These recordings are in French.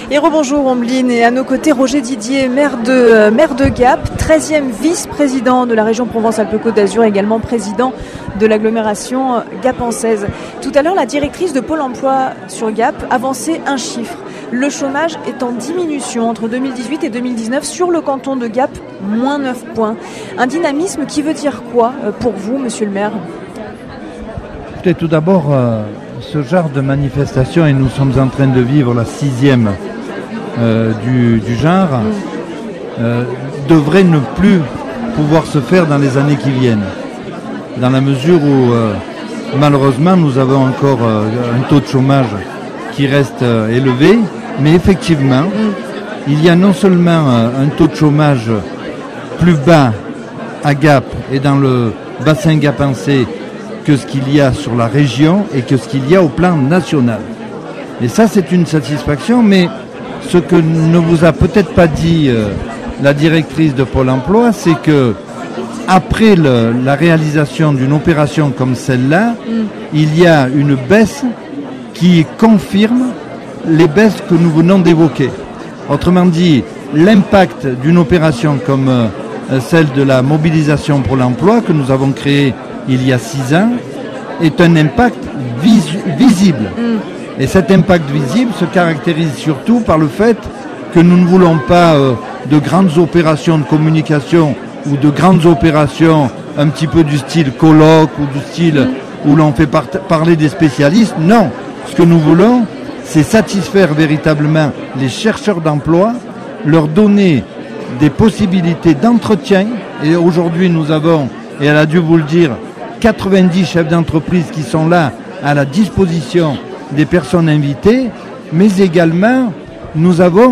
Et rebonjour Omblin, et à nos côtés Roger Didier, maire de Gap, 13e vice-président de la région Provence-Alpes-Côte d'Azur, également président de l'agglomération gapençaise. Tout à l'heure, la directrice de Pôle emploi sur Gap avançait un chiffre. Le chômage est en diminution entre 2018 et 2019 sur le canton de Gap, moins 9 points. Un dynamisme qui veut dire quoi pour vous, monsieur le maire ? Peut-être tout d'abord, ce genre de manifestation, et nous sommes en train de vivre la 6e du genre, devrait ne plus pouvoir se faire dans les années qui viennent. Dans la mesure où, malheureusement, nous avons encore un taux de chômage qui reste élevé, mais effectivement, il y a non seulement un taux de chômage plus bas à Gap et dans le bassin gapençais que ce qu'il y a sur la région et que ce qu'il y a au plan national. Et ça, c'est une satisfaction, mais ce que ne vous a peut-être pas dit la directrice de Pôle emploi, c'est que après la réalisation d'une opération comme celle-là, il y a une baisse qui confirme les baisses que nous venons d'évoquer. Autrement dit, l'impact d'une opération comme celle de la mobilisation pour l'emploi que nous avons créée il y a 6 ans est un impact visible. Et cet impact visible se caractérise surtout par le fait que nous ne voulons pas de grandes opérations de communication ou de grandes opérations un petit peu du style colloque ou du style où l'on fait parler des spécialistes. Non, ce que nous voulons, c'est satisfaire véritablement les chercheurs d'emploi, leur donner des possibilités d'entretien. Et aujourd'hui, nous avons, et elle a dû vous le dire, 90 chefs d'entreprise qui sont là à la disposition des personnes invitées, mais également, nous avons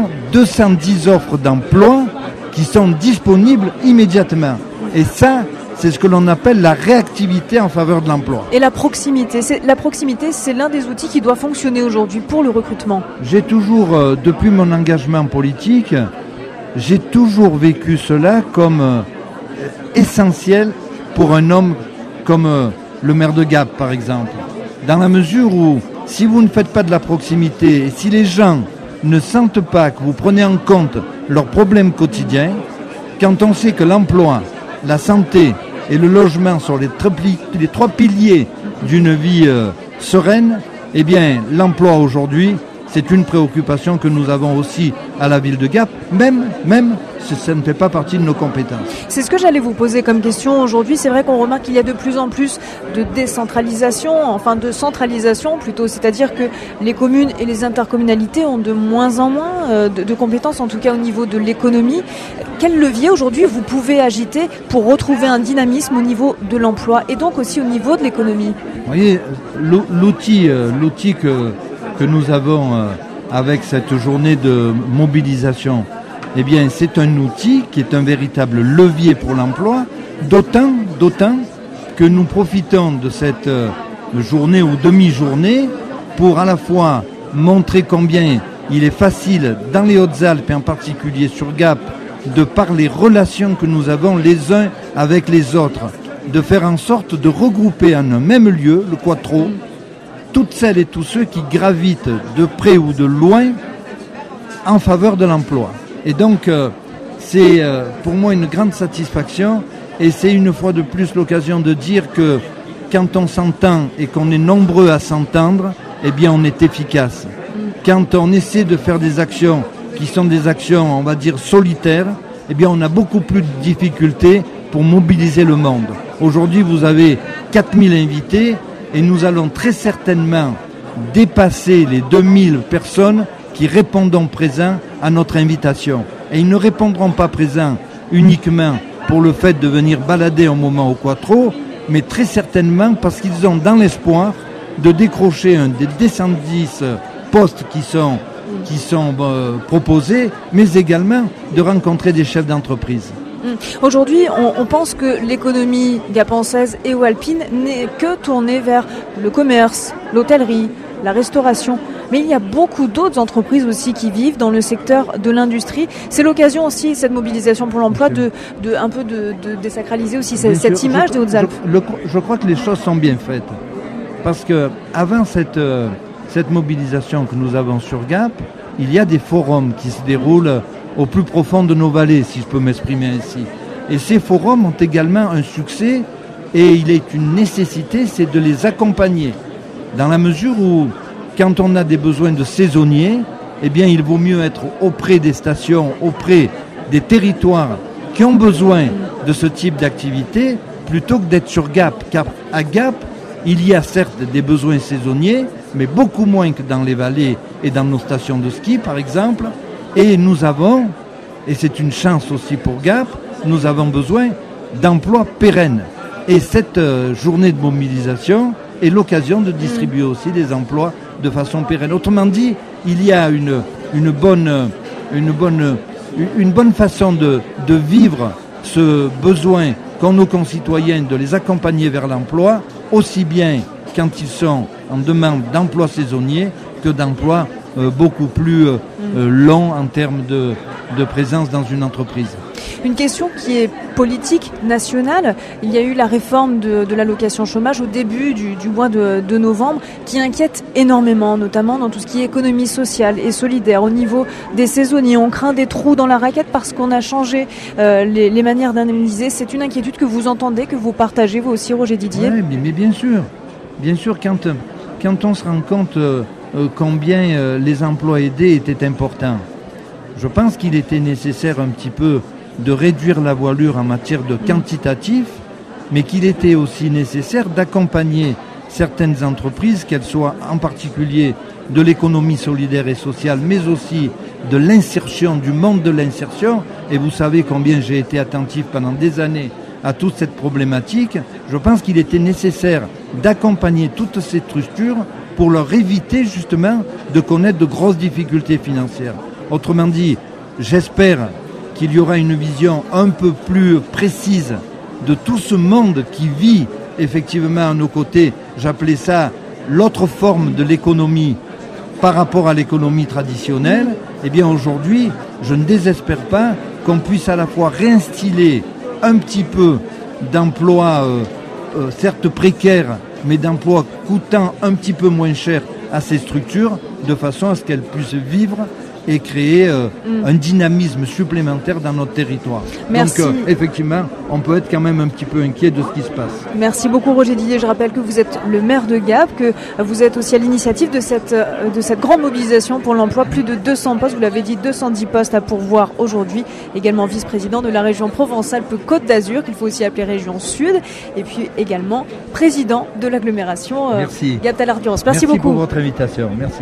210 offres d'emploi qui sont disponibles immédiatement. Et ça, c'est ce que l'on appelle la réactivité en faveur de l'emploi. Et la proximité, c'est l'un des outils qui doit fonctionner aujourd'hui pour le recrutement. J'ai toujours, depuis mon engagement politique, j'ai toujours vécu cela comme essentiel pour un homme comme le maire de Gap, par exemple. Dans la mesure où, si vous ne faites pas de la proximité, et si les gens ne sentent pas que vous prenez en compte leurs problèmes quotidiens, quand on sait que l'emploi, la santé et le logement sont les 3 piliers d'une vie sereine, eh bien, l'emploi aujourd'hui, c'est une préoccupation que nous avons aussi à la ville de Gap, même si ça ne fait pas partie de nos compétences. C'est ce que j'allais vous poser comme question aujourd'hui. C'est vrai qu'on remarque qu'il y a de plus en plus de décentralisation, enfin de centralisation plutôt, c'est-à-dire que les communes et les intercommunalités ont de moins en moins de compétences, en tout cas au niveau de l'économie. Quel levier aujourd'hui vous pouvez agiter pour retrouver un dynamisme au niveau de l'emploi et donc aussi au niveau de l'économie ? Vous voyez, l'outil que nous avons avec cette journée de mobilisation, eh bien, c'est un outil qui est un véritable levier pour l'emploi, d'autant que nous profitons de cette journée ou demi-journée pour à la fois montrer combien il est facile dans les Hautes-Alpes et en particulier sur Gap, de par les relations que nous avons les uns avec les autres, de faire en sorte de regrouper en un même lieu, le Quattro, toutes celles et tous ceux qui gravitent de près ou de loin en faveur de l'emploi. Et donc, c'est pour moi une grande satisfaction et c'est une fois de plus l'occasion de dire que quand on s'entend et qu'on est nombreux à s'entendre, eh bien on est efficace. Quand on essaie de faire des actions qui sont des actions, on va dire, solitaires, eh bien on a beaucoup plus de difficultés pour mobiliser le monde. Aujourd'hui, vous avez 4000 invités et nous allons très certainement dépasser les 2000 personnes qui répondront présents à notre invitation. Et ils ne répondront pas présents uniquement pour le fait de venir balader un moment au Quattro, mais très certainement parce qu'ils ont dans l'espoir de décrocher un des 210 postes qui sont proposés, mais également de rencontrer des chefs d'entreprise. Aujourd'hui, on pense que l'économie gapençaise et ou alpine n'est que tournée vers le commerce, l'hôtellerie, la restauration. Mais il y a beaucoup d'autres entreprises aussi qui vivent dans le secteur de l'industrie. C'est l'occasion aussi, cette mobilisation pour l'emploi, de désacraliser aussi cette image des Hautes-Alpes. Je crois que les choses sont bien faites. Parce que avant cette mobilisation que nous avons sur Gap, il y a des forums qui se déroulent au plus profond de nos vallées, si je peux m'exprimer ainsi. Et ces forums ont également un succès et il est une nécessité, c'est de les accompagner. Dans la mesure où, quand on a des besoins de saisonniers, eh bien, il vaut mieux être auprès des stations, auprès des territoires qui ont besoin de ce type d'activité, plutôt que d'être sur Gap. Car à Gap, il y a certes des besoins saisonniers, mais beaucoup moins que dans les vallées et dans nos stations de ski, par exemple. Et nous avons, et c'est une chance aussi pour Gap, nous avons besoin d'emplois pérennes. Et cette journée de mobilisation est l'occasion de distribuer aussi des emplois de façon pérenne. Autrement dit, il y a une bonne façon de vivre ce besoin qu'ont nos concitoyens de les accompagner vers l'emploi, aussi bien quand ils sont en demande d'emploi saisonnier que d'emplois beaucoup plus longs en termes de présence dans une entreprise. Une question qui est politique, nationale. Il y a eu la réforme de l'allocation chômage au début du mois de novembre qui inquiète énormément, notamment dans tout ce qui est économie sociale et solidaire. Au niveau des saisonniers, on craint des trous dans la raquette parce qu'on a changé les manières d'indemniser. C'est une inquiétude que vous entendez, que vous partagez, vous aussi, Roger Didier? Oui, mais bien sûr. Bien sûr, quand on se rend compte combien les emplois aidés étaient importants, je pense qu'il était nécessaire un petit peu de réduire la voilure en matière de quantitatif, mais qu'il était aussi nécessaire d'accompagner certaines entreprises, qu'elles soient en particulier de l'économie solidaire et sociale, mais aussi de l'insertion, du monde de l'insertion. Et vous savez combien j'ai été attentif pendant des années à toute cette problématique. Je pense qu'il était nécessaire d'accompagner toutes ces structures pour leur éviter justement de connaître de grosses difficultés financières. Autrement dit, j'espère qu'il y aura une vision un peu plus précise de tout ce monde qui vit effectivement à nos côtés. J'appelais ça l'autre forme de l'économie par rapport à l'économie traditionnelle. Eh bien aujourd'hui, je ne désespère pas qu'on puisse à la fois réinstiller un petit peu d'emplois, certes précaires, mais d'emplois coûtant un petit peu moins cher à ces structures, de façon à ce qu'elles puissent vivre et créer un dynamisme supplémentaire dans notre territoire. Merci. Donc effectivement, on peut être quand même un petit peu inquiet de ce qui se passe. Merci beaucoup Roger Didier. Je rappelle que vous êtes le maire de Gap, que vous êtes aussi à l'initiative de cette grande mobilisation pour l'emploi. Plus de 200 postes, vous l'avez dit, 210 postes à pourvoir aujourd'hui. Également vice-président de la région Provence-Alpes-Côte d'Azur, qu'il faut aussi appeler région Sud. Et puis également président de l'agglomération Gap-Talard-Durance. Merci beaucoup. Merci pour votre invitation. Merci.